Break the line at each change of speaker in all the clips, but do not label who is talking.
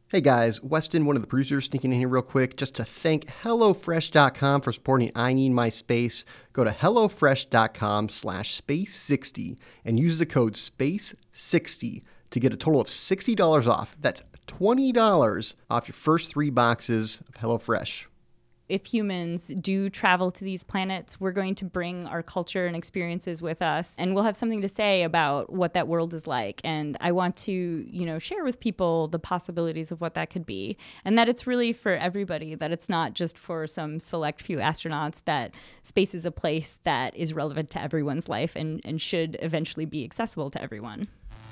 Hey guys, Weston, one of the producers, sneaking in here real quick just to thank HelloFresh.com for supporting I Need My Space. Go to HelloFresh.com/space60 and use the code SPACE60 to get a total of $60 off. That's $20 off your first 3 boxes of HelloFresh.
If humans do travel to these planets, we're going to bring our culture and experiences with us, and we'll have something to say about what that world is like. And I want to, share with people the possibilities of what that could be, and that it's really for everybody, that it's not just for some select few astronauts, that space is a place that is relevant to everyone's life and should eventually be accessible to everyone.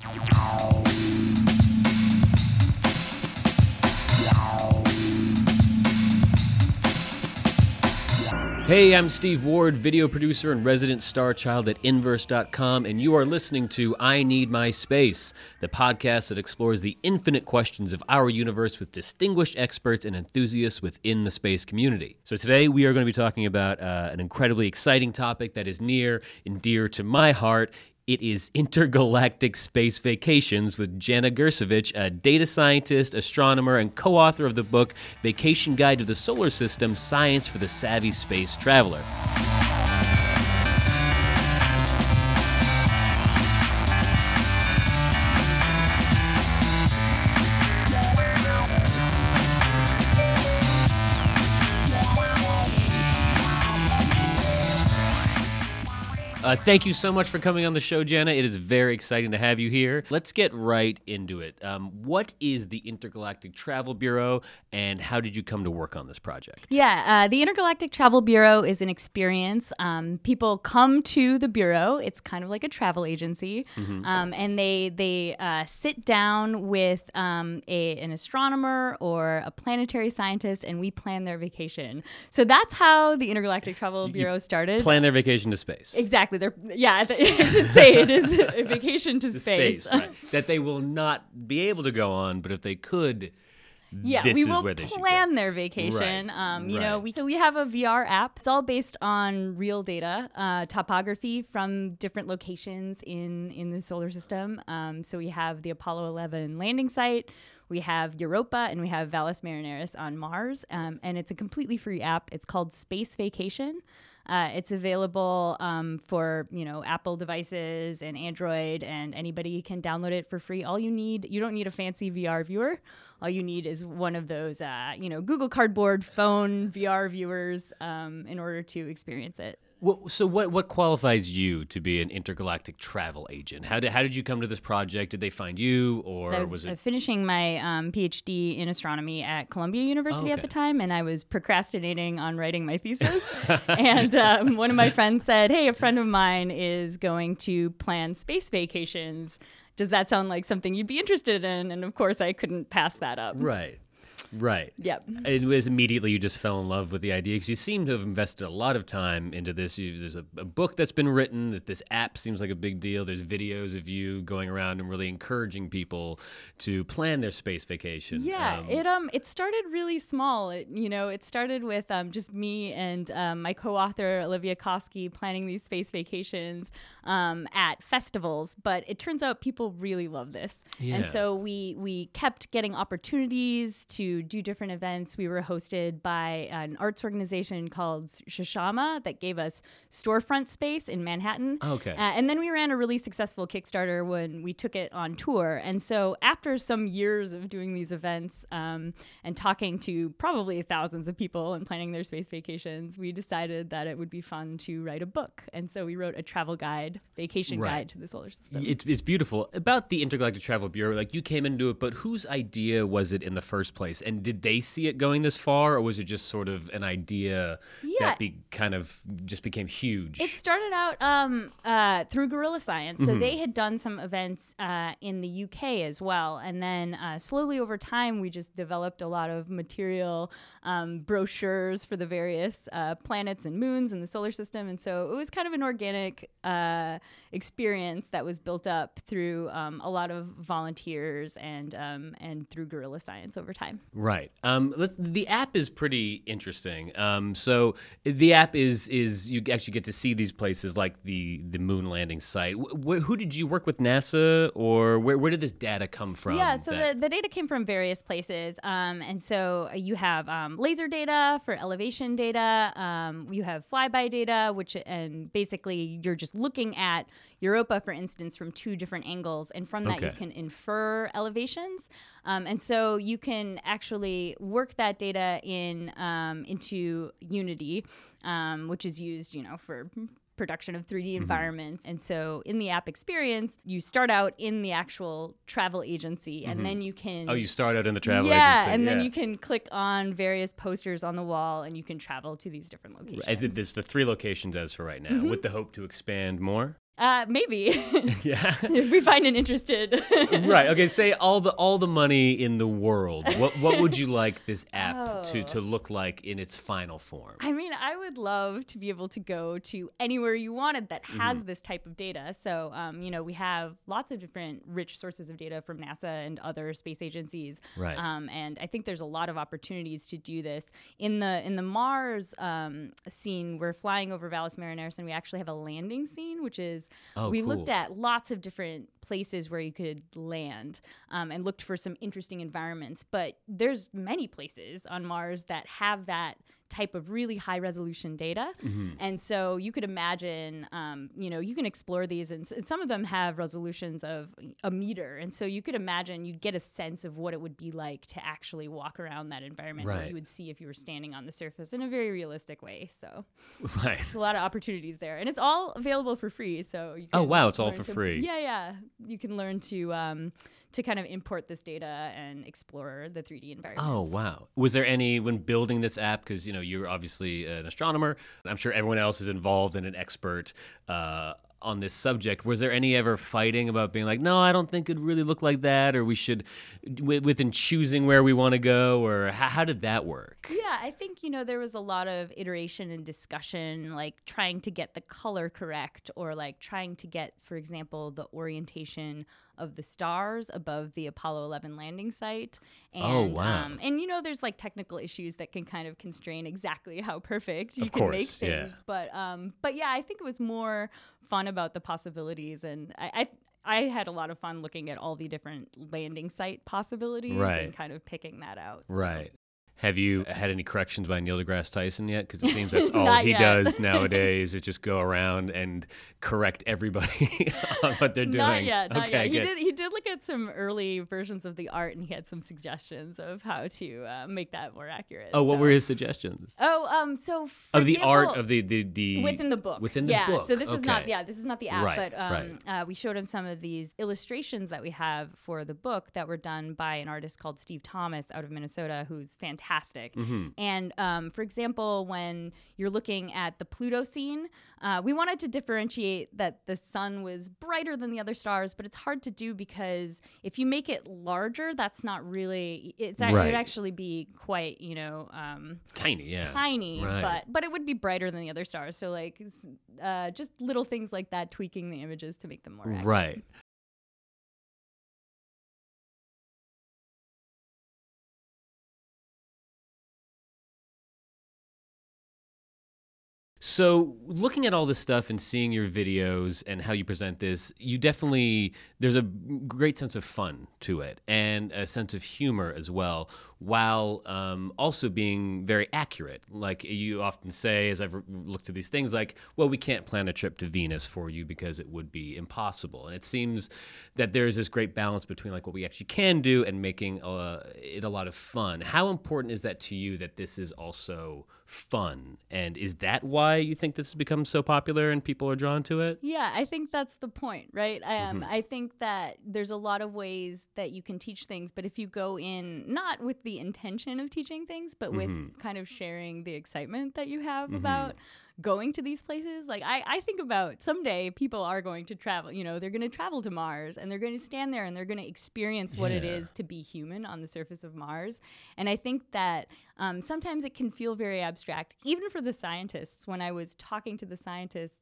Hey, I'm Steve Ward, video producer and resident star child at Inverse.com, and you are listening to I Need My Space, the podcast that explores the infinite questions of our universe with distinguished experts and enthusiasts within the space community. So today we are going to be talking about an incredibly exciting topic that is near and dear to my heart. It is intergalactic space vacations with Jana Gersovich, a data scientist, astronomer, and co-author of the book Vacation Guide to the Solar System: Science for the Savvy Space Traveler. Thank you so much for coming on the show, Jana. It is very exciting to have you here. Let's get right into it. What is the Intergalactic Travel Bureau, and how did you come to work on this project?
Yeah, the Intergalactic Travel Bureau is an experience. People come to the Bureau. It's kind of like a travel agency. And they sit down with an astronomer or a planetary scientist, and we plan their vacation. So that's how the Intergalactic Travel Bureau started.
Plan their vacation to space.
Exactly. I should say it is a vacation to space.
Right. That they will not be able to go on, but if they could,
yeah,
this
we
is
will
where they should
plan
go.
their vacation.
Right.
We have a VR app. It's all based on real data, topography from different locations in the solar system. So we have the Apollo 11 landing site. We have Europa, and we have Valles Marineris on Mars. And it's a completely free app. It's called Space Vacation. It's available for Apple devices and Android, and anybody can download it for free. You don't need a fancy VR viewer. All you need is one of those Google Cardboard phone VR viewers in order to experience it.
Well, so what qualifies you to be an intergalactic travel agent? How did you come to this project? Did they find you, or
I was finishing my PhD in astronomy at Columbia University at the time, and I was procrastinating on writing my thesis. And one of my friends said, "Hey, a friend of mine is going to plan space vacations. Does that sound like something you'd be interested in?" And of course, I couldn't pass that up.
Right.
Yep.
It was immediately you just fell in love with the idea because you seem to have invested a lot of time into this. There's a book that's been written. This app seems like a big deal. There's videos of you going around and really encouraging people to plan their space vacation.
Yeah, it started really small. It started with just me and my co-author Olivia Koski planning these space vacations at festivals. But it turns out people really love this, and so we kept getting opportunities to do different events. We were hosted by an arts organization called Shashama that gave us storefront space in Manhattan.
Okay.
And then we ran a really successful Kickstarter when we took it on tour. And so after some years of doing these events and talking to probably thousands of people and planning their space vacations, we decided that it would be fun to write a book. And so we wrote a travel guide, vacation guide to the solar system.
It's beautiful. About the Intergalactic Travel Bureau, like you came into it, but whose idea was it in the first place? And did they see it going this far, or was it just sort of an idea that just became huge?
It started out through Guerrilla Science. So they had done some events in the UK as well. And then slowly over time, we just developed a lot of material, brochures for the various planets and moons in the solar system. And so it was kind of an organic experience that was built up through a lot of volunteers and through Guerrilla Science over time.
Right. The app is pretty interesting. So the app is you actually get to see these places like the moon landing site. Who did you work with, NASA, or where did this data come from?
Yeah, so the data came from various places. And so you have laser data for elevation data. You have flyby data, and basically you're just looking at Europa, for instance, from two different angles. And from that, you can infer elevations. And so you can actually work that data into Unity, which is used, for production of 3D environments. And so in the app experience, you start out in the actual travel agency, and then you can...
Oh, you start out in the travel agency.
Yeah, and then you can click on various posters on the wall, and you can travel to these different locations.
I think there's the 3 locations as for right now, with the hope to expand more.
Maybe.
Yeah.
If we find an interested.
Right. Okay. Say all the money in the world. What would you like this app to look like in its final form?
I mean, I would love to be able to go to anywhere you wanted that has this type of data. So, we have lots of different rich sources of data from NASA and other space agencies.
Right.
And I think there's a lot of opportunities to do this in the Mars scene. We're flying over Valles Marineris, and we actually have a landing scene, which is we
cool.
looked at lots of different places where you could land and looked for some interesting environments. But there's many places on Mars that have that type of really high resolution data. And so you could imagine, you can explore these, and some of them have resolutions of a meter. And so you could imagine you'd get a sense of what it would be like to actually walk around that environment, what you would see if you were standing on the surface in a very realistic way. So
right.
There's a lot of opportunities there, and it's all available for free. So you can
it's all for free.
Yeah. You can learn to kind of import this data and explore the 3D environment.
Oh, wow. Was there any, when building this app, because, you're obviously an astronomer, I'm sure everyone else is involved and an expert on this subject, was there any ever fighting about being like, no, I don't think it'd really look like that, or we should, within choosing where we want to go, or how did that work?
Yeah, I think, there was a lot of iteration and discussion, like trying to get the color correct, or like trying to get, for example, the orientation of the stars above the Apollo 11 landing site. And, there's like technical issues that can kind of constrain exactly how perfect you can make things. Yeah. But yeah, I think it was more fun about the possibilities, and I had a lot of fun looking at all the different landing site possibilities and kind of picking that out.
Right. Have you had any corrections by Neil deGrasse Tyson yet? Because it seems that's all he does nowadays is just go around and correct everybody on what they're doing.
Not yet. He did look at some early versions of the art, and he had some suggestions of how to make that more accurate.
Oh, what were his suggestions?
So
of the
example,
art of the
within the book.
Within the book.
So this is not the app,
but
we showed him some of these illustrations that we have for the book that were done by an artist called Steve Thomas out of Minnesota, who's fantastic. And for example, when you're looking at the Pluto scene, we wanted to differentiate that the sun was brighter than the other stars, but it's hard to do because if you make it larger, that's not really, it would actually be quite,
tiny,
tiny, but it would be brighter than the other stars. So like just little things like that, tweaking the images to make them more accurate.
Right. So looking at all this stuff and seeing your videos and how you present this, there's a great sense of fun to it and a sense of humor as well, while also being very accurate. Like you often say, as I've looked at these things, like, well, we can't plan a trip to Venus for you because it would be impossible. And it seems that there's this great balance between like what we actually can do and making it a lot of fun. How important is that to you, that this is also fun? And is that why you think this has become so popular and people are drawn to it?
Yeah, I think that's the point, right? I think that there's a lot of ways that you can teach things, but if you go in not with the intention of teaching things, but with kind of sharing the excitement that you have about going to these places. Like I think about someday people are going to travel, they're going to travel to Mars, and they're going to stand there and they're going to experience what it is to be human on the surface of Mars. And I think that sometimes it can feel very abstract, even for the scientists. When I was talking to the scientists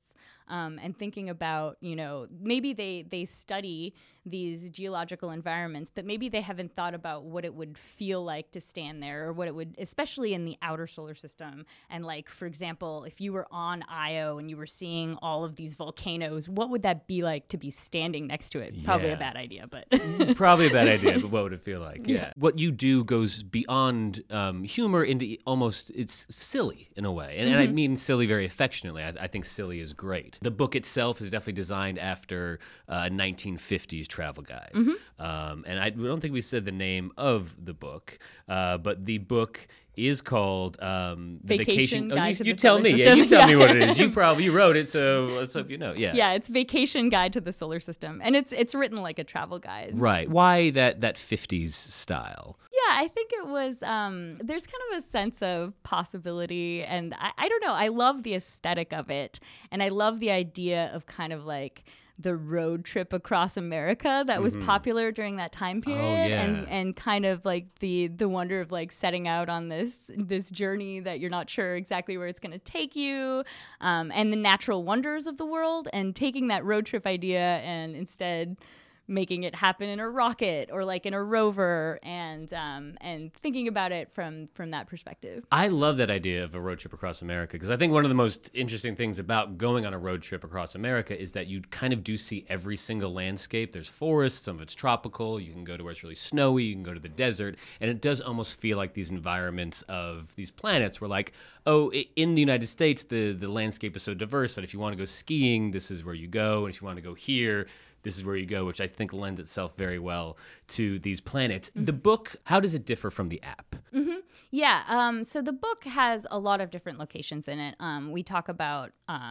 and thinking about, maybe they study these geological environments, but maybe they haven't thought about what it would feel like to stand there, or what it would, especially in the outer solar system. And like, for example, if you were on Io and you were seeing all of these volcanoes, what would that be like to be standing next to it? Probably a bad idea, but
probably a bad idea, but what would it feel like? Yeah. What you do goes beyond humor into almost, it's silly in a way. And I mean silly very affectionately. I think silly is great. The book itself is definitely designed after a 1950s travel guide. And I don't think we said the name of the book, but the book is called The
Vacation Guide to the
You tell
Solar
me.
System.
Yeah, you tell me what it is. You probably wrote it, so let's hope you know. Yeah.
Yeah, it's Vacation Guide to the Solar System, and it's written like a travel guide.
Right. Why that 50s style?
Yeah, I think it was, there's kind of a sense of possibility, and I don't know, I love the aesthetic of it, and I love the idea of kind of like the road trip across America that was popular during that time period, and kind of like the wonder of like setting out on this journey that you're not sure exactly where it's going to take you, and the natural wonders of the world, and taking that road trip idea and instead making it happen in a rocket or like in a rover, and thinking about it from that perspective.
I love that idea of a road trip across America, because I think one of the most interesting things about going on a road trip across America is that you kind of do see every single landscape. There's forests, some of it's tropical, you can go to where it's really snowy, you can go to the desert, and it does almost feel like these environments of these planets were like, oh, in the United States, the landscape is so diverse that if you want to go skiing, this is where you go, and if you want to go here, this is where you go, which I think lends itself very well to these planets. The book, how does it differ from the app?
Yeah, so the book has a lot of different locations in it. We talk about,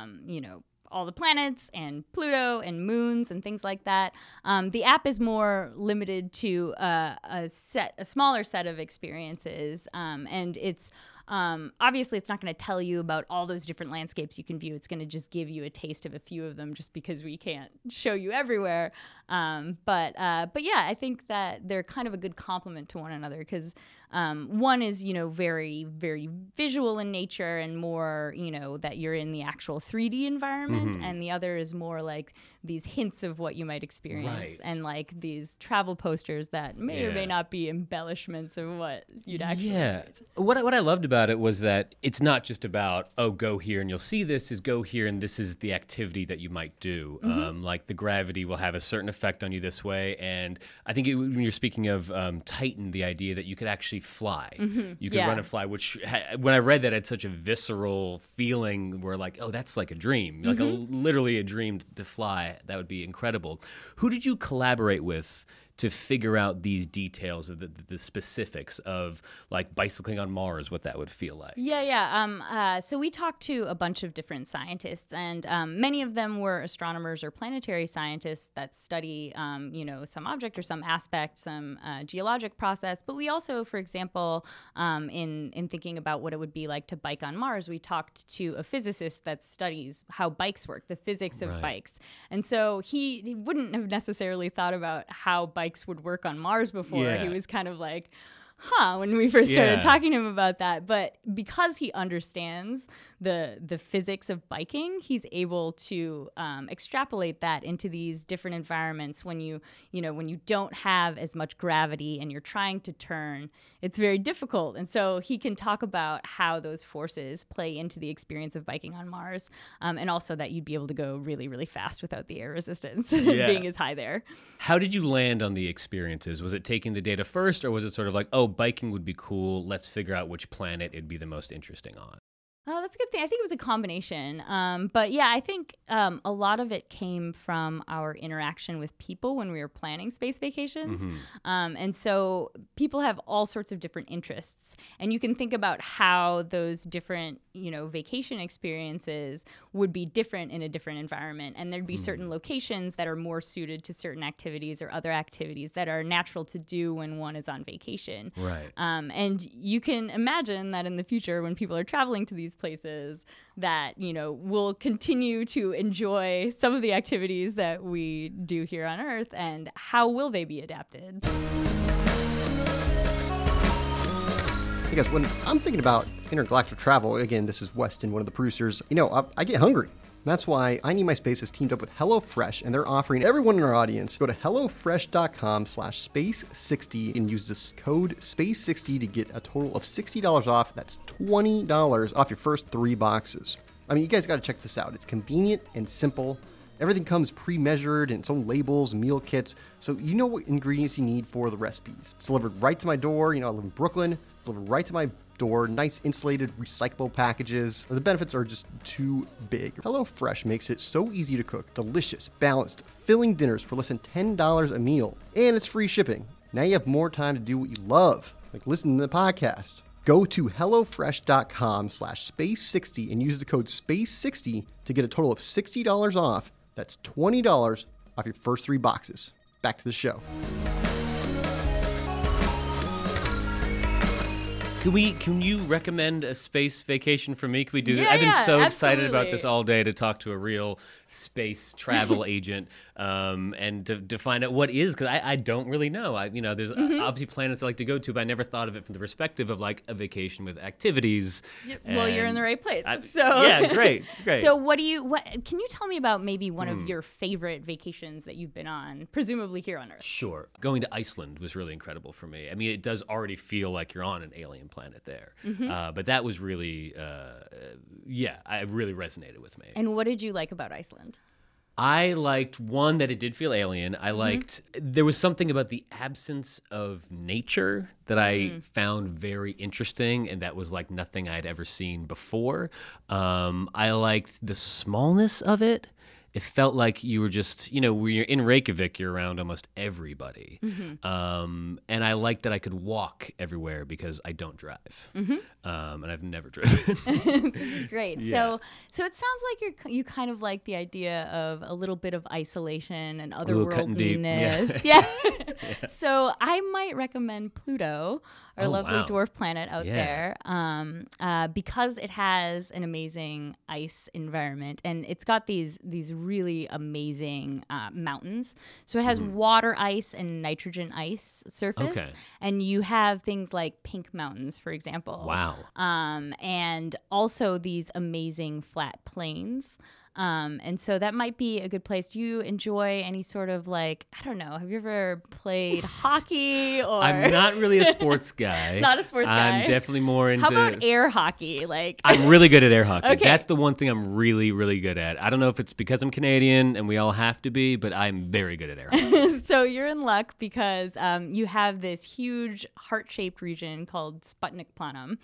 all the planets and Pluto and moons and things like that. The app is more limited to a smaller set of experiences, and it's obviously it's not going to tell you about all those different landscapes you can view. It's going to just give you a taste of a few of them, just because we can't show you everywhere. But yeah, I think that they're kind of a good complement to one another, because one is, very, very visual in nature and more, that you're in the actual 3D environment. And the other is more like these hints of what you might experience. Right. And like these travel posters that may or may not be embellishments of what you'd actually experience.
What I loved about it was that it's not just about, oh, go here and you'll see this, is go here and this is the activity that you might do. Like the gravity will have a certain effect on you this way. And I think when you're speaking of Titan, the idea that you could actually fly. You could run and fly, which when I read that, I had such a visceral feeling where like, oh, that's like a dream, like literally a dream to fly. That would be incredible. Who did you collaborate with to figure out these details of the specifics of like bicycling on Mars, what that would feel like?
So we talked to a bunch of different scientists, and many of them were astronomers or planetary scientists that study, some object or some aspect, some geologic process. But we also, for example, in thinking about what it would be like to bike on Mars, we talked to a physicist that studies how bikes work, the physics of bikes. And so he wouldn't have necessarily thought about how bikes would work on Mars before. He was kind of like, when we first started talking to him about that. But because he understands the physics of biking, he's able to extrapolate that into these different environments. When you don't have as much gravity and you're trying to turn, it's very difficult. And so he can talk about how those forces play into the experience of biking on Mars, and also that you'd be able to go really, really fast without the air resistance being as high there.
How did you land on the experiences? Was it taking the data first, or was it sort of like, oh, biking would be cool, let's figure out which planet it'd be the most interesting on?
Oh, that's a good thing. I think it was a combination. But yeah, I think a lot of it came from our interaction with people when we were planning space vacations. And so people have all sorts of different interests. And you can think about how those different, vacation experiences would be different in a different environment. And there'd be certain locations that are more suited to certain activities or other activities that are natural to do when one is on vacation.
Right.
And you can imagine that in the future, when people are traveling to these places, that we'll continue to enjoy some of the activities that we do here on Earth, and how will they be adapted?
I guess when I'm thinking about intergalactic travel, again, this is Weston, one of the producers, I get hungry. That's why I Need My Space has teamed up with HelloFresh, and they're offering everyone in our audience, go to HelloFresh.com/space60 and use this code SPACE60 to get a total of $60 off. That's $20 off your first 3 boxes. I mean, you guys got to check this out. It's convenient and simple. Everything comes pre-measured in its own labels, meal kits, so you know what ingredients you need for the recipes. It's delivered right to my door. You know, I live in Brooklyn. Delivered right to my door. Nice insulated recyclable packages. The benefits are just too big. HelloFresh makes it so easy to cook. Delicious, balanced, filling dinners for less than $10 a meal. And it's free shipping. Now you have more time to do what you love, like listen to the podcast. Go to HelloFresh.com/space60 and use the code SPACE60 to get a total of $60 off. That's $20 off your first 3 boxes. Back to the show.
Can you recommend a space vacation for me? Can we do that?
Yeah,
I've been so
yeah,
excited about
absolutely.
this all day to talk to a real space travel agent and to find out what is, because I don't really know. There's obviously planets I like to go to, but I never thought of it from the perspective of like a vacation with activities.
Well, you're in
and
the right place.
Yeah, great.
So what can you tell me about maybe one of your favorite vacations that you've been on, presumably here on Earth?
Sure. Going to Iceland was really incredible for me. I mean, it does already feel like you're on an alien planet there. But that was really, it really resonated with me.
And what did you like about Iceland?
I liked, one, that it did feel alien. I liked, there was something about the absence of nature that I found very interesting, and that was like nothing I'd ever seen before. I liked the smallness of it. It felt like you were just, when you're in Reykjavik, you're around almost everybody. And I liked that I could walk everywhere because I don't drive. And I've never driven.
This is great.
Yeah.
So it sounds like you kind of like the idea of a little bit of isolation and
little cutting deep.
otherworldliness. Yeah. So I might recommend Pluto, our lovely
wow.
dwarf planet out
Yeah.
there, because it has an amazing ice environment, and it's got these really amazing mountains. So it has water ice and nitrogen ice surface,
Okay.
and you have things like pink mountains, for example.
Wow.
And also these amazing flat plains. And so that might be a good place. Do you enjoy any sort of like, I don't know, have you ever played hockey or?
I'm not really a sports guy.
Not a sports guy.
I'm definitely more into.
How about air hockey? Like,
I'm really good at air hockey.
Okay.
That's the one thing I'm really, really good at. I don't know if it's because I'm Canadian and we all have to be, but I'm very good at air hockey.
so you're in luck because you have this huge heart-shaped region called Sputnik Planum,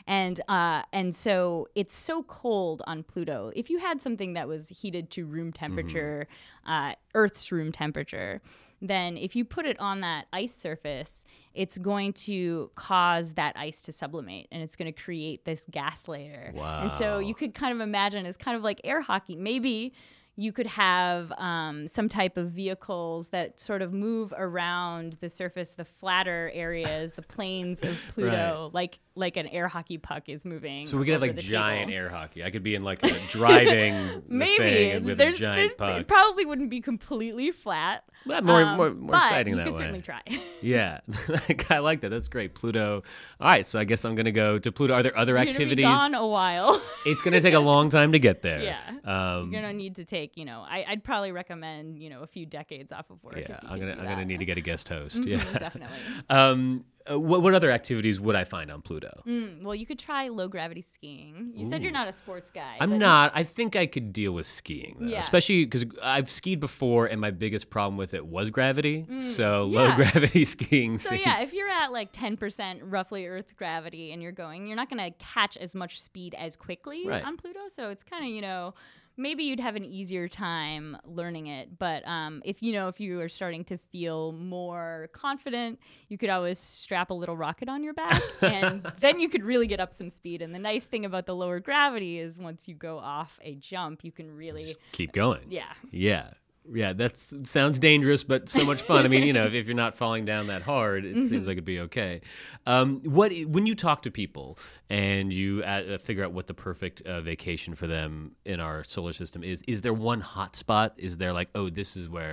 and so it's so cold on Pluto. If you had something that was heated to room temperature, Earth's room temperature, then if you put it on that ice surface, it's going to cause that ice to sublimate, and it's going to create this gas layer.
Wow.
And so you could kind of imagine it's kind of like air hockey. Maybe you could have some type of vehicles that sort of move around the surface, the flatter areas, the plains of Pluto, like an air hockey puck is moving.
So we could have
over
like
the
giant
table.
air hockey. I could be in like a driving the
Maybe
thing and with a giant puck.
It probably wouldn't be completely flat.
Well, more
but
exciting that
you could
way.
certainly try.
Yeah, I like that. That's great. Pluto. All right, so I guess I'm going to go to Pluto. Are there other
You're
activities?
gonna be gone a while.
It's going to take a long time to get there.
Yeah. You're gonna need to take, I'd probably recommend, a few decades off of work.
Yeah,
if you
I'm
could
gonna
do
I'm gonna
that.
need to get a guest host. Yeah,
Definitely.
What other activities would I find on Pluto?
Well, you could try low gravity skiing. You said you're not a sports guy.
I'm
but-
not. I think I could deal with skiing, though.
Yeah.
Especially because I've skied before, and my biggest problem with it was gravity. So
yeah.
low gravity skiing.
So
seems-
yeah, if you're at like 10% roughly Earth gravity and you're not gonna catch as much speed as quickly
Right.
on Pluto. So it's kind of maybe you'd have an easier time learning it. But if you are starting to feel more confident, you could always strap a little rocket on your back, and then you could really get up some speed. And the nice thing about the lower gravity is once you go off a jump, you can really
Just keep going.
yeah.
Yeah, that sounds dangerous, but so much fun. I mean, if you're not falling down that hard, it seems like it'd be okay. When you talk to people and you figure out what the perfect vacation for them in our solar system is there one hot spot? Is there like, oh, this is where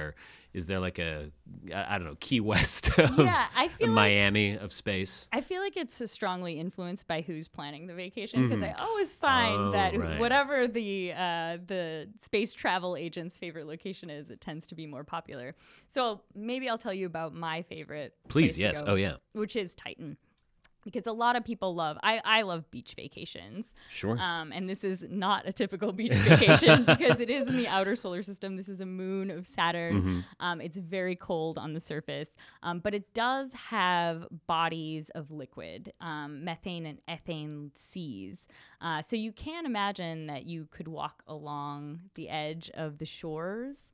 Is there like I don't know, Key West of
Yeah, I feel like
Miami of space?
I feel like it's strongly influenced by who's planning the vacation, because I always find that
right.
whatever the space travel agent's favorite location is, it tends to be more popular. So maybe I'll tell you about my favorite.
Please,
place to
yes.
go,
Oh, yeah.
which is Titan. Because a lot of people I love beach vacations.
Sure.
And this is not a typical beach vacation because it is in the outer solar system. This is a moon of Saturn. It's very cold on the surface, but it does have bodies of liquid, methane and ethane seas. So you can imagine that you could walk along the edge of the shores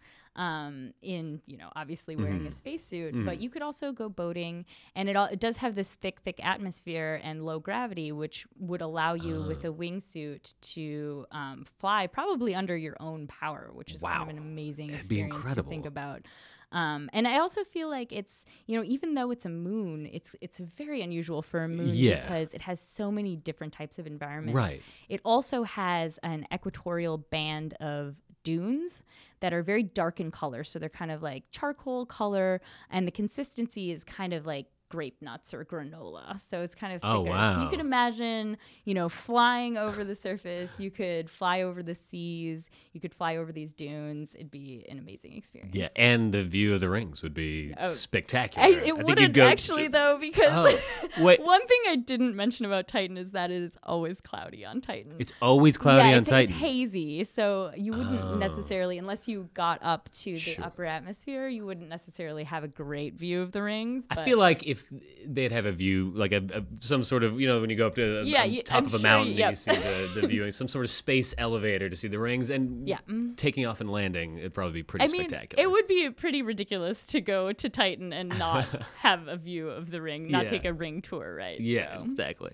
in, obviously wearing a spacesuit, but you could also go boating, and it does have this thick atmosphere and low gravity, which would allow you with a wingsuit to fly probably under your own power, which is kind of an amazing experience to think about. And I also feel like it's, even though it's a moon, it's very unusual for a moon because it has so many different types of environments.
Right.
It also has an equatorial band of dunes that are very dark in color. So they're kind of like charcoal color, and the consistency is kind of like grape nuts or granola. So it's kind of thicker.
Oh, wow.
So you could imagine, flying over the surface. You could fly over the seas. You could fly over these dunes. It'd be an amazing experience.
Yeah, and the view of the rings would be spectacular.
It wouldn't actually, though, because
wait.
one thing I didn't mention about Titan is that it is always cloudy on Titan.
It's always cloudy on Titan.
It's hazy, so you wouldn't necessarily, unless you got up to the upper atmosphere, you wouldn't necessarily have a great view of the rings.
I feel like if they'd have a view, like some sort of, when you go up to top of a mountain and you see the viewing, some sort of space elevator to see the rings, and taking off and landing, it'd probably be pretty spectacular.
It would be pretty ridiculous to go to Titan and not have a view of the ring, not take a ring tour, right?
Yeah,
so.
Exactly.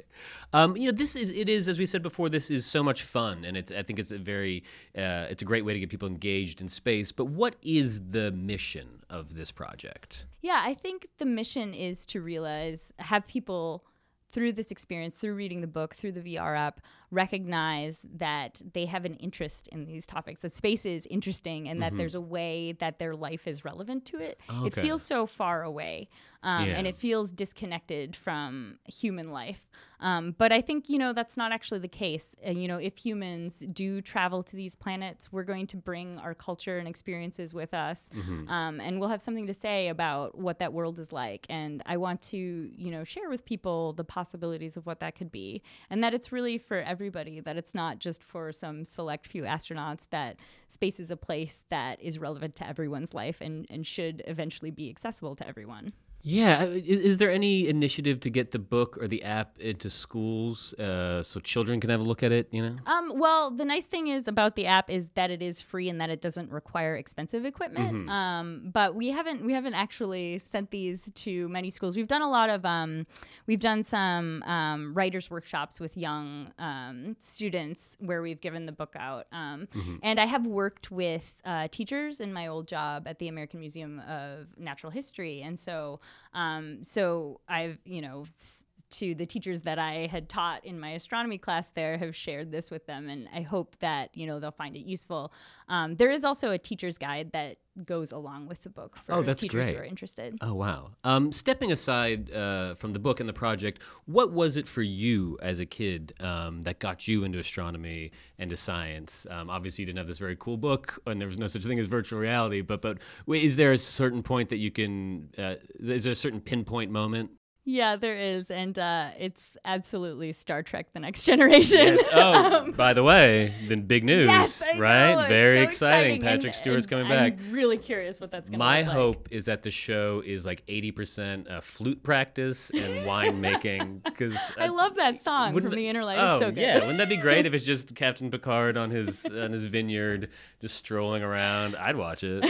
It is, as we said before, this is so much fun, and I think it's it's a great way to get people engaged in space. But what is the mission of this project?
Yeah, I think the mission is to have people through this experience, through reading the book, through the VR app, recognize that they have an interest in these topics, that space is interesting, and that there's a way that their life is relevant to it.
Okay.
It feels so far away, and it feels disconnected from human life. But I think, that's not actually the case. If humans do travel to these planets, we're going to bring our culture and experiences with us, and we'll have something to say about what that world is like. And I want to, share with people the possibilities of what that could be, and that it's really for everybody, that it's not just for some select few astronauts, that space is a place that is relevant to everyone's life and should eventually be accessible to everyone.
Yeah. Is there any initiative to get the book or the app into schools so children can have a look at it,
Well, the nice thing is about the app is that it is free and that it doesn't require expensive equipment. But we haven't actually sent these to many schools. We've done a lot of we've done some writers workshops with young students where we've given the book out. And I have worked with teachers in my old job at the American Museum of Natural History, and so I've, to the teachers that I had taught in my astronomy class there, have shared this with them, and I hope that, they'll find it useful. There is also a teacher's guide that goes along with the book for teachers who are interested.
Oh, wow. Stepping aside from the book and the project, what was it for you as a kid that got you into astronomy and to science? Obviously, you didn't have this very cool book, and there was no such thing as virtual reality, but is there a certain point that you can, is there a certain pinpoint moment?
Yeah, there is, and it's absolutely Star Trek: The Next Generation.
Yes. Oh, by the way, then big news,
yes, I
right?
know.
Very
so
exciting. Patrick Stewart's coming back.
I'm really curious what that's going to
My
look like.
hope is that the show is like 80% flute practice and wine making. Because
I love that song from The Inner Light.
Oh,
it's so good.
yeah. Wouldn't that be great if it's just Captain Picard on his vineyard, just strolling around? I'd watch it.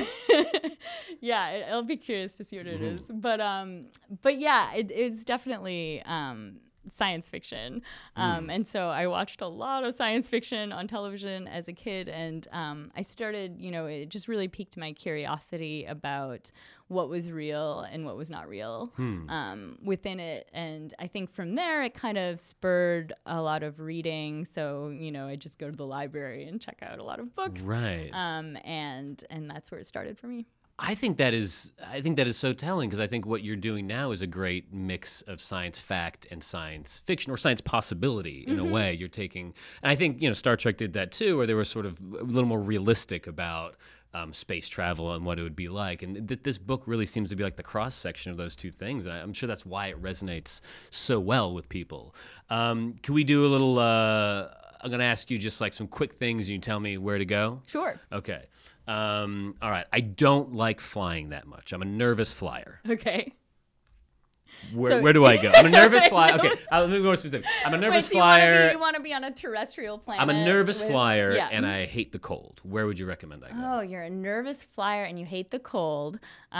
Yeah, I'll be curious to see what it is. But yeah, it is definitely science fiction. And so I watched a lot of science fiction on television as a kid, and I started, it just really piqued my curiosity about what was real and what was not real within it. And I think from there, it kind of spurred a lot of reading. So, I just go to the library and check out a lot of books.
Right.
And that's where it started for me.
I think that is so telling, because I think what you're doing now is a great mix of science fact and science fiction, or science possibility in a way. You're taking, and I think Star Trek did that too, where they were sort of a little more realistic about space travel and what it would be like. And this book really seems to be like the cross section of those two things, and I'm sure that's why it resonates so well with people. Can we do a little? I'm going to ask you just like some quick things, and you tell me where to go.
Sure.
Okay. All right. I don't like flying that much. I'm a nervous flyer.
Okay.
Where do I go? I'm a nervous flyer. Okay, let me be more specific. I'm a nervous flyer.
You want to be on a terrestrial planet?
I'm a nervous flyer, and I hate the cold. Where would you recommend I go?
Oh, you're a nervous flyer and you hate the cold.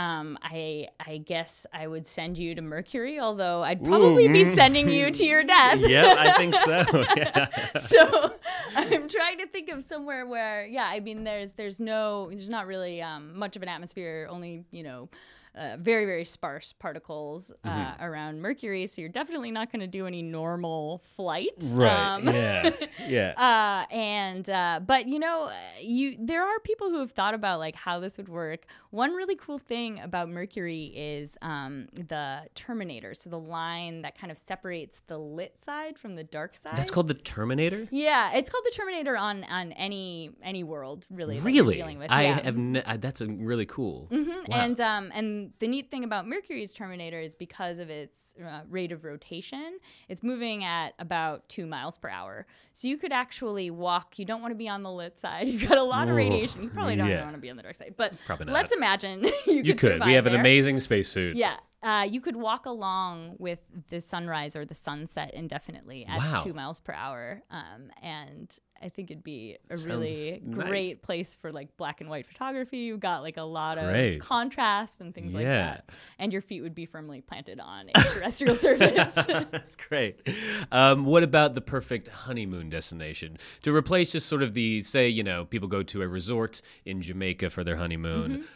I guess I would send you to Mercury, although I'd probably be sending you to your death.
Yeah, I think so. Yeah.
So I'm trying to think of somewhere where, there's not really much of an atmosphere, only, very, very sparse particles around Mercury, so you're definitely not going to do any normal flight.
Right. Yeah.
But there are people who have thought about like how this would work. One really cool thing about Mercury is the terminator, so the line that kind of separates the lit side from the dark side.
That's called the Terminator?
Yeah, it's called the Terminator on any world really.
Really?
That you're dealing with.
That's really cool.
Mm-hmm.
Wow.
And the neat thing about Mercury's Terminator is because of its rate of rotation, it's moving at about 2 miles per hour. So you could actually walk. You don't want to be on the lit side. You've got a lot of radiation. You probably don't want to be on the dark side. But
probably not.
Let's imagine you could survive
We have an
there.
amazing spacesuit.
Yeah. You could walk along with the sunrise or the sunset indefinitely at 2 miles per hour. And I think it'd be a really great place for like black and white photography. You've got like a lot of contrast and things like that. And your feet would be firmly planted on a terrestrial surface.
That's great. What about the perfect honeymoon destination? To replace just sort of people go to a resort in Jamaica for their honeymoon.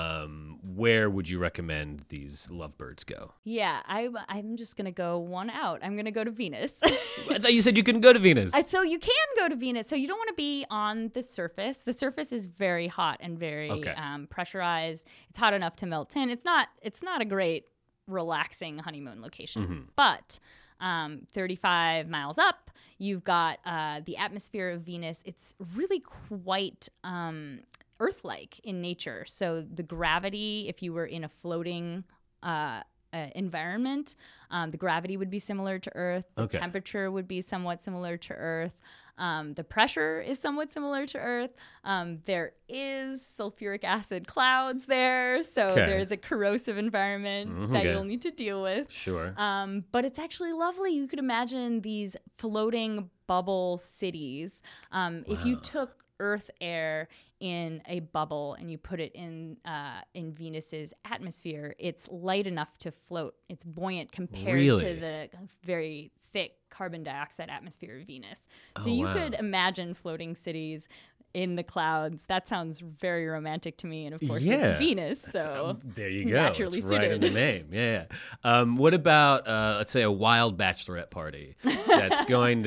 Where would you recommend these lovebirds go?
Yeah, I'm just going to go one out. I'm going to go to Venus.
I thought you said you couldn't go to Venus.
So you can go to Venus. So you don't want to be on the surface. The surface is very hot and very pressurized. It's hot enough to melt tin. It's not a great relaxing honeymoon location. But 35 miles up, you've got the atmosphere of Venus. It's really quite Earth-like in nature. So the gravity, if you were in a floating environment, the gravity would be similar to Earth. The temperature would be somewhat similar to Earth. The pressure is somewhat similar to Earth. There is sulfuric acid clouds there, so there's a corrosive environment that you'll need to deal with.
Sure.
But it's actually lovely. You could imagine these floating bubble cities. If you took Earth air in a bubble and you put it in Venus's atmosphere, it's light enough to float. It's buoyant compared to the very thick carbon dioxide atmosphere of Venus. So you could imagine floating cities in the clouds. That sounds very romantic to me, and of course it's Venus, so
there you
it's
go.
Naturally
it's
suited.
Right in the name. Yeah. What about let's say a wild bachelorette party that's going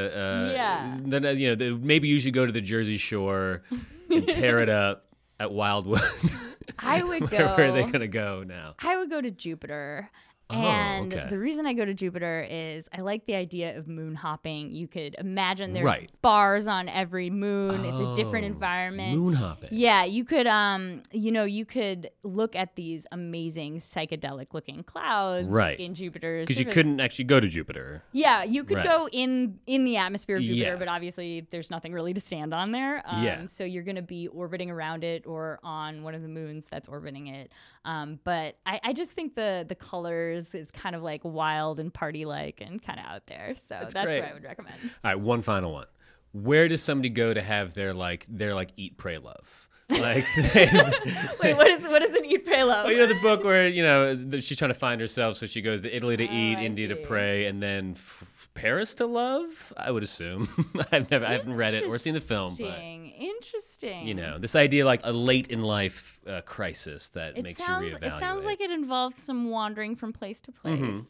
to maybe you should go to the Jersey Shore and tear it up at Wildwood.
I would go.
Where are they going to go now?
I would go to Jupiter. And the reason I go to Jupiter is I like the idea of moon hopping. You could imagine there's bars on every moon. It's a different environment.
Moon hopping.
Yeah, you could you could look at these amazing psychedelic looking clouds in Jupiter's
because you couldn't actually go to Jupiter.
Yeah, you could go in the atmosphere of Jupiter, but obviously there's nothing really to stand on there. So you're going to be orbiting around it or on one of the moons that's orbiting it. But I just think the colors is kind of like wild and party-like and kind of out there. So that's where I would recommend.
All right, one final one. Where does somebody go to have their eat, pray, love? Like,
wait, what is an eat, pray, love?
Well, the book where she's trying to find herself, so she goes to Italy to eat, India to pray, and then Paris to love. I would assume. I haven't read it or seen the film, but
interesting.
This idea like a late in life crisis that makes you reevaluate.
It sounds like it involves some wandering from place to place.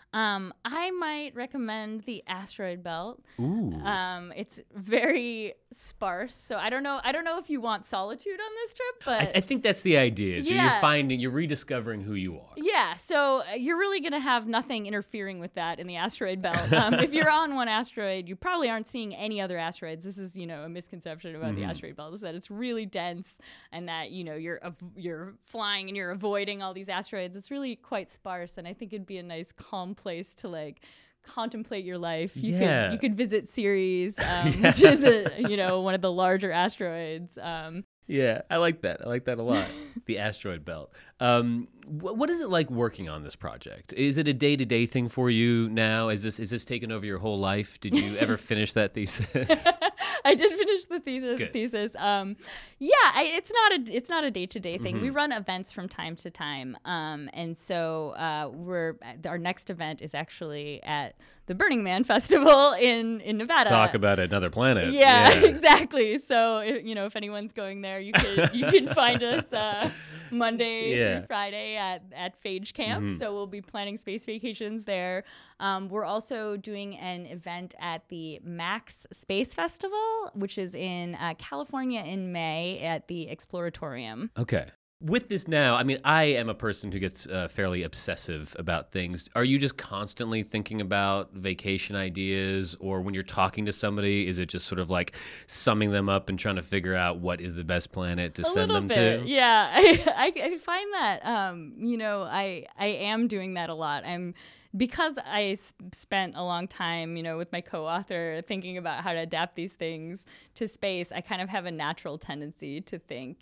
I might recommend the asteroid belt.
Ooh.
It's very sparse, so I don't know if you want solitude on this trip, but
I think that's the idea. So
Yeah.
you're rediscovering who you are.
yeah, so you're really going to have nothing interfering with that in the asteroid belt. If you're on one asteroid, you probably aren't seeing any other asteroids. This is, a misconception about the asteroid belt, is that it's really dense and that, you're flying and you're avoiding all these asteroids. It's really quite sparse, and I think it'd be a nice, calm place to, like, contemplate your life.
Yeah.
You could visit Ceres, which is one of the larger asteroids.
Yeah, I like that. I like that a lot. The asteroid belt. What is it like working on this project? Is it a day-to-day thing for you now? Is this taken over your whole life? Did you ever finish that thesis?
I did finish the
Good.
thesis. It's not a day-to-day thing. We run events from time to time, and so our next event is actually at the Burning Man Festival in Nevada.
Talk about another planet.
Yeah, exactly. So if anyone's going there, you can find us Monday through Friday at Phage Camp. So we'll be planning space vacations there. We're also doing an event at the Max Space Festival, which is in California in May at the Exploratorium.
Okay. With this now, I mean, I am a person who gets fairly obsessive about things. Are you just constantly thinking about vacation ideas, or when you're talking to somebody, is it just sort of like summing them up and trying to figure out what is the best planet to send them to?
Yeah, I find that, I am doing that a lot. Because I spent a long time, with my co-author thinking about how to adapt these things to space, I kind of have a natural tendency to think,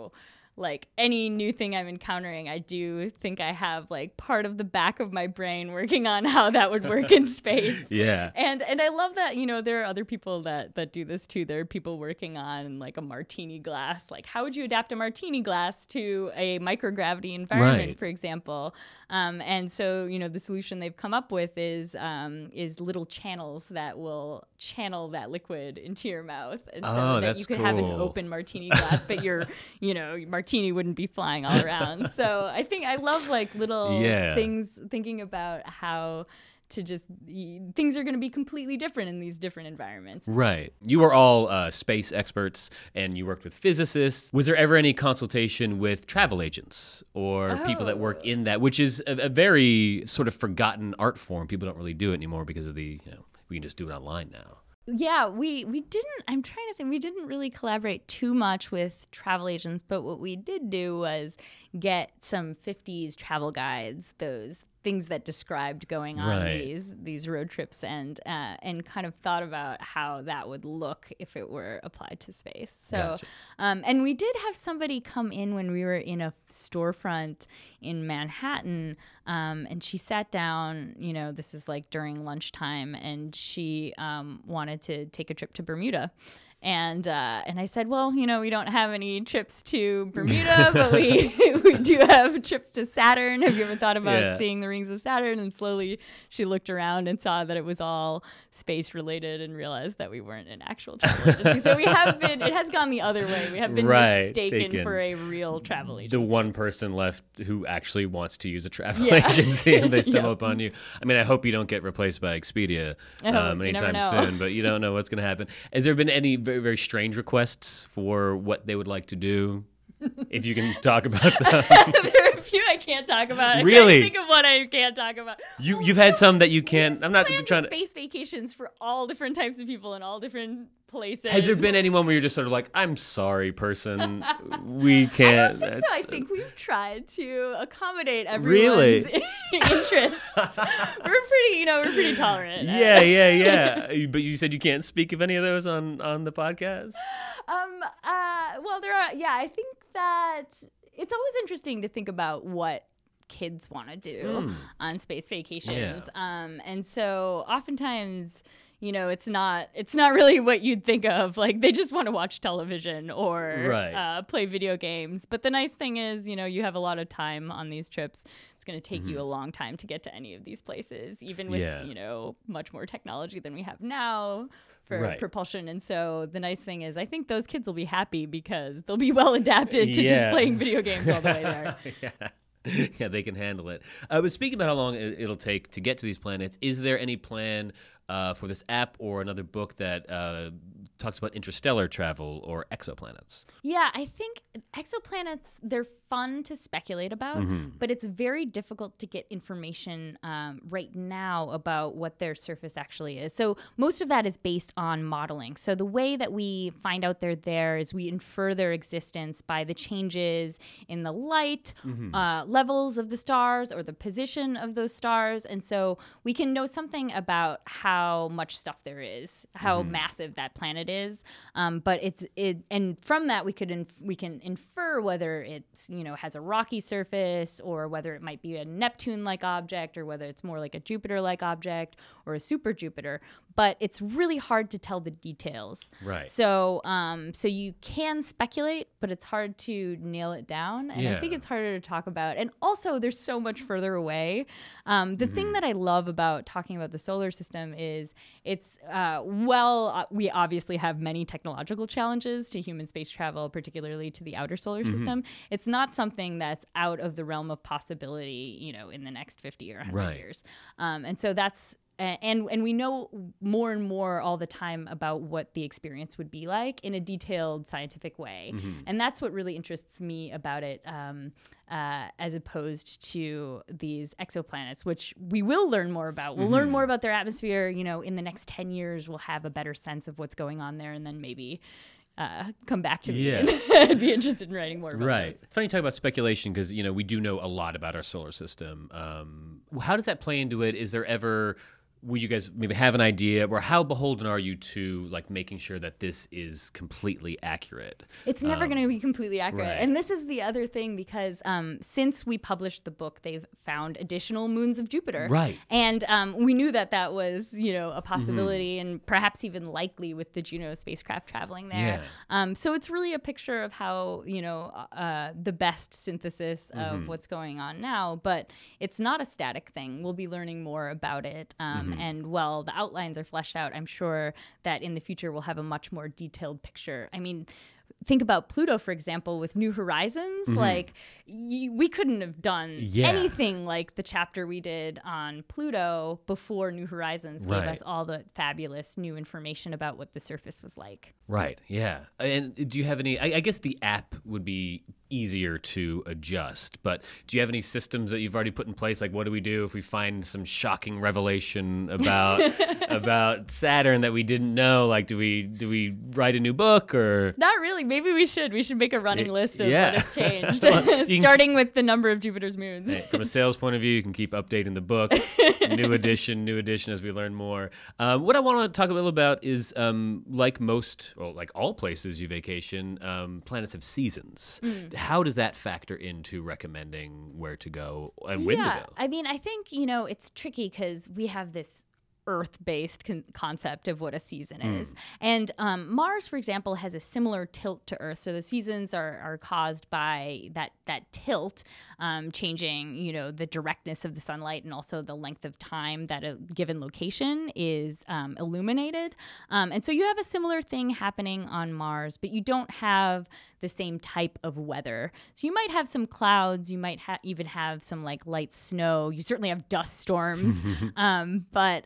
like any new thing I'm encountering, I do think I have like part of the back of my brain working on how that would work in space.
Yeah.
And I love that, there are other people that do this too. There are people working on like a martini glass. Like, how would you adapt a martini glass to a microgravity environment,
Right.
for example? And so, the solution they've come up with is little channels that will channel that liquid into your mouth. And so that you could have an
cool.
open martini glass, but your martini wouldn't be flying all around. So I think I love like little things, thinking about how to just things are going to be completely different in these different environments.
Right. You are all space experts, and you worked with physicists. Was there ever any consultation with travel agents or people that work in that, which is a very sort of forgotten art form? People don't really do it anymore because of we can just do it online now.
Yeah, we didn't, I'm trying to think, we didn't really collaborate too much with travel agents, but what we did do was get some 50s travel guides, those things that described going on these road trips, and kind of thought about how that would look if it were applied to space. So,
Gotcha.
And we did have somebody come in when we were in a storefront in Manhattan, and she sat down, this is like during lunchtime, and she wanted to take a trip to Bermuda. And I said, well, we don't have any trips to Bermuda, but we do have trips to Saturn. Have you ever thought about seeing the rings of Saturn? And slowly she looked around and saw that it was all space related and realized that we weren't an actual travel agency. So it has gone the other way. We have been mistaken for a real travel agency.
The one person left who actually wants to use a travel agency, and they stumble upon you. I mean, I hope you don't get replaced by Expedia anytime soon, but you don't know what's going to happen. Has there been any very, very strange requests for what they would like to do? If you can talk about them.
There are a few I can't talk about.
Really?
I can't think of what I can't talk about.
You've had some that you can't. I'm not trying to.
Space vacations for all different types of people in all different places.
Has there been anyone where you're just sort of like, I'm sorry, person, we can't?
I don't think so. I think we've tried to accommodate everyone's interests. We're pretty tolerant.
Yeah. But you said you can't speak of any of those on the podcast?
Well, there are. Yeah, I think that it's always interesting to think about what kids want to do on space vacations. And so oftentimes, it's not really what you'd think of. Like, they just want to watch television or play video games. But the nice thing is, you have a lot of time on these trips. It's going to take you a long time to get to any of these places, even with, much more technology than we have now for propulsion. And so the nice thing is, I think those kids will be happy because they'll be well adapted to just playing video games all the way there.
Yeah, they can handle it. But speaking about how long it'll take to get to these planets, is there any plan for this app or another book that talks about interstellar travel or exoplanets?
Yeah, I think exoplanets, they're fun to speculate about, but it's very difficult to get information right now about what their surface actually is. So most of that is based on modeling. So the way that we find out they're there is we infer their existence by the changes in the light levels of the stars or the position of those stars. And so we can know something about how much stuff there is, how massive that planet is. But and from that we can infer whether it's, has a rocky surface, or whether it might be a Neptune-like object, or whether it's more like a Jupiter-like object or a super Jupiter. But it's really hard to tell the details.
Right.
So you can speculate, but it's hard to nail it down. And I think it's harder to talk about. And also, there's so much further away. The thing that I love about talking about the solar system is we obviously have many technological challenges to human space travel, particularly to the outer solar system. It's not something that's out of the realm of possibility, in the next 50 or 100 years. And so that's... And we know more and more all the time about what the experience would be like in a detailed scientific way. And that's what really interests me about it, as opposed to these exoplanets, which we will learn more about. We'll learn more about their atmosphere. In the next 10 years, we'll have a better sense of what's going on there, and then maybe come back to me and be interested in writing more about
Right.
this.
It's funny to talk about speculation because, we do know a lot about our solar system. How does that play into it? Is there ever... Will you guys maybe have an idea, or how beholden are you to making sure that this is completely accurate?
It's never going to be completely accurate.
Right.
And this is the other thing, because since we published the book, they've found additional moons of Jupiter.
Right.
And we knew that was, a possibility and perhaps even likely with the Juno spacecraft traveling there.
Yeah.
So it's really a picture of how, the best synthesis of what's going on now. But it's not a static thing. We'll be learning more about it. And while the outlines are fleshed out, I'm sure that in the future we'll have a much more detailed picture. I mean, think about Pluto, for example, with New Horizons. We couldn't have done anything like the chapter we did on Pluto before New Horizons gave us all the fabulous new information about what the surface was like.
Right, yeah. And do you have any... I guess the app would be easier to adjust, but do you have any systems that you've already put in place? Like, what do we do if we find some shocking revelation about Saturn that we didn't know? Like, do we write a new book, or... Not
really. Maybe we should. We should make a running list of what has changed, starting with the number of Jupiter's moons.
Hey, from a sales point of view, you can keep updating the book. New edition as we learn more. What I want to talk a little about is, like all places you vacation, planets have seasons. How does that factor into recommending where to go and when to go?
I mean, I think, it's tricky because we have this Earth-based concept of what a season is. And Mars, for example, has a similar tilt to Earth. So the seasons are caused by that tilt, changing, the directness of the sunlight and also the length of time that a given location is illuminated. And so you have a similar thing happening on Mars, but you don't have the same type of weather. So you might have some clouds, you might even have some light snow. You certainly have dust storms, but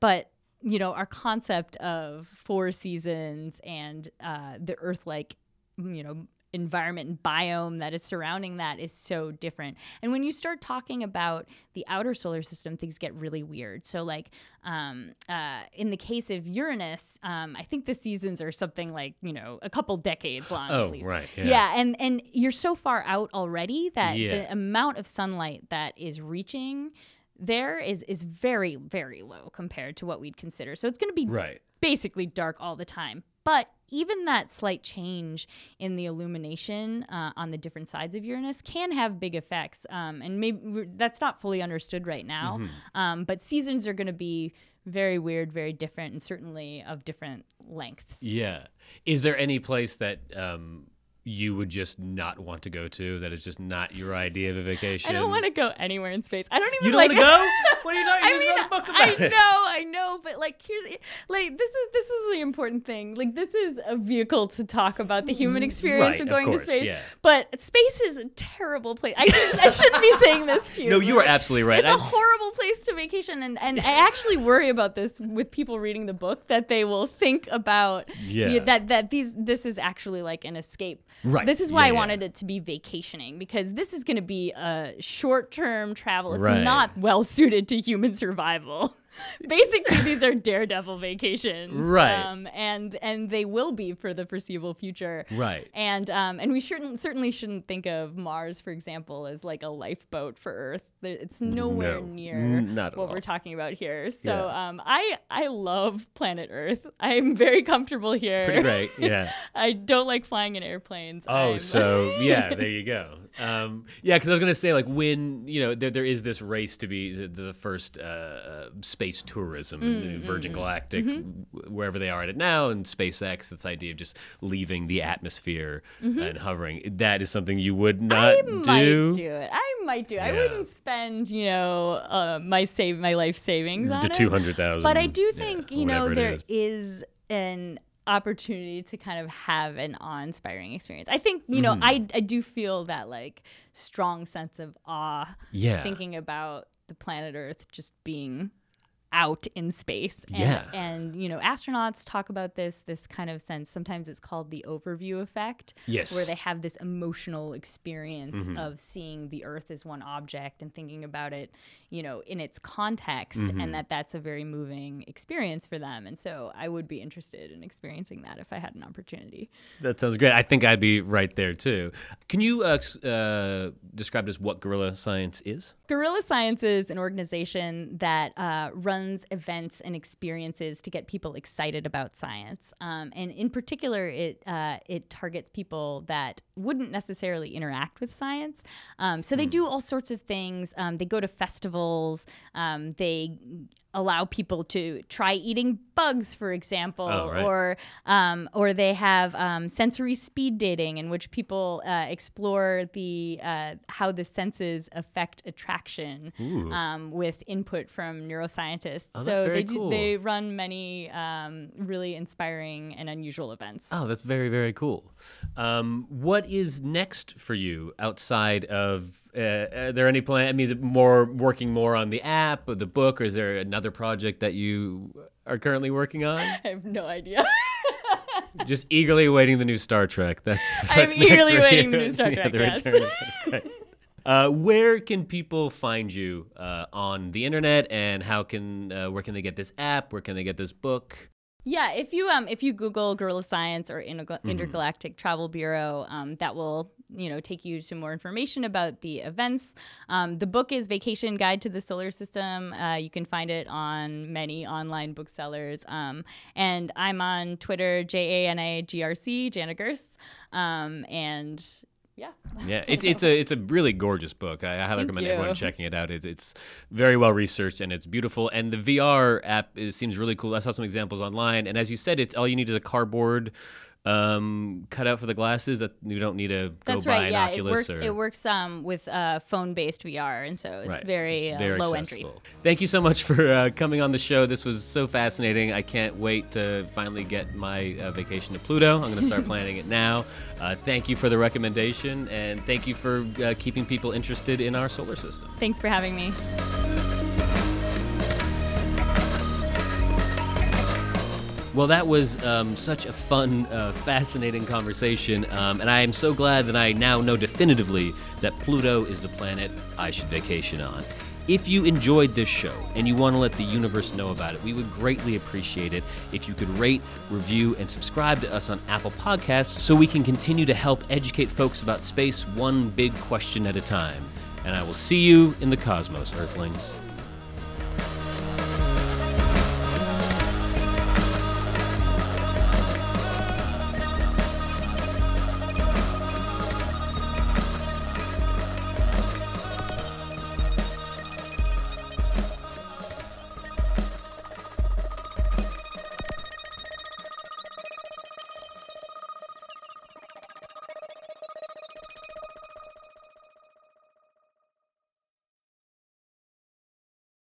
our concept of 4 seasons and the Earth-like, environment and biome that is surrounding that is so different. And when you start talking about the outer solar system, things get really weird. So in the case of Uranus, I think the seasons are something like, a couple decades long at least.
Right.
Yeah. And you're so far out already that the amount of sunlight that is reaching there is very, very low compared to what we'd consider. So it's going to be basically dark all the time. But even that slight change in the illumination on the different sides of Uranus can have big effects. And maybe that's not fully understood right now. But seasons are going to be very weird, very different, and certainly of different lengths.
Yeah. Is there any place that you would just not want to go to? That is just not your idea of a vacation?
I don't want to go anywhere in space. I don't even
You don't want to go? What are you talking? You just wrote a book about it.
I know, but like here's like this is the important thing. Like this is a vehicle to talk about the human experience of going to space.
Yeah.
But space is a terrible place. I shouldn't be saying this to you.
No, you are absolutely right.
It's a horrible place to vacation, and I actually worry about this with people reading the book, that they will think about this is actually like an escape.
Right.
This is why I wanted it to be vacationing, because this is going to be a short-term travel. It's not well suited to human survival. Basically, these are daredevil vacations,
right?
And they will be for the foreseeable future,
right?
And we certainly shouldn't think of Mars, for example, as like a lifeboat for Earth. It's nowhere near what we're talking about here. So I love planet Earth. I'm very comfortable here.
Pretty great, yeah.
I don't like flying in airplanes.
So yeah, there you go. Because I was gonna say, like, when there is this race to be the first space tourism, Virgin Galactic, wherever they are at it now, and SpaceX. This idea of just leaving the atmosphere and hovering. That is something you would not do.
I might do it. I wouldn't spend my life savings on
the
it.
$200,000.
But I do think there is an opportunity to kind of have an awe-inspiring experience. I think I do feel that like strong sense of awe thinking about the planet Earth just being out in space. And astronauts talk about this kind of sense. Sometimes it's called the overview effect, where they have this emotional experience of seeing the Earth as one object and thinking about it, in its context, and that's a very moving experience for them. And so I would be interested in experiencing that if I had an opportunity.
That sounds great. I think I'd be right there too. Can you describe to us what Guerrilla Science is?
Guerrilla Science is an organization that runs events and experiences to get people excited about science. And in particular, it targets people that wouldn't necessarily interact with science. So they do all sorts of things. They go to festivals. They allow people to try eating bugs, for example, or they have sensory speed dating, in which people explore how the senses affect attraction with input from neuroscientists. They run many really inspiring and unusual events.
Oh, that's very, very cool. What is next for you outside of? Are there any plan? I mean, is it working more on the app or the book, or is there another project that you are currently working on?
I have no idea.
Just eagerly awaiting the new Star Trek.
I'm eagerly awaiting the new Star Trek. Yes.
Where can people find you on the internet, and where can they get this app? Where can they get this book?
Yeah, if you Google Guerrilla Science or Intergalactic Travel Bureau, that will take you to more information about the events. The book is Vacation Guide to the Solar System. You can find it on many online booksellers. And I'm on Twitter, JANAGRC, Jana Gerst. And yeah,
it's a really gorgeous book. I highly recommend everyone checking it out. It's very well researched and it's beautiful. And the VR app seems really cool. I saw some examples online, and as you said, all you need is a cardboard cut out for the glasses. That you don't need to go buy an Oculus.
It works with phone-based VR, and so it's very low entry.
Thank you so much for coming on the show. This was so fascinating. I can't wait to finally get my vacation to Pluto. I'm going to start planning it now. Thank you for the recommendation, and thank you for keeping people interested in our solar system.
Thanks for having me.
Well, that was such a fun, fascinating conversation, and I am so glad that I now know definitively that Pluto is the planet I should vacation on. If you enjoyed this show and you want to let the universe know about it, we would greatly appreciate it if you could rate, review, and subscribe to us on Apple Podcasts so we can continue to help educate folks about space one big question at a time. And I will see you in the cosmos, Earthlings.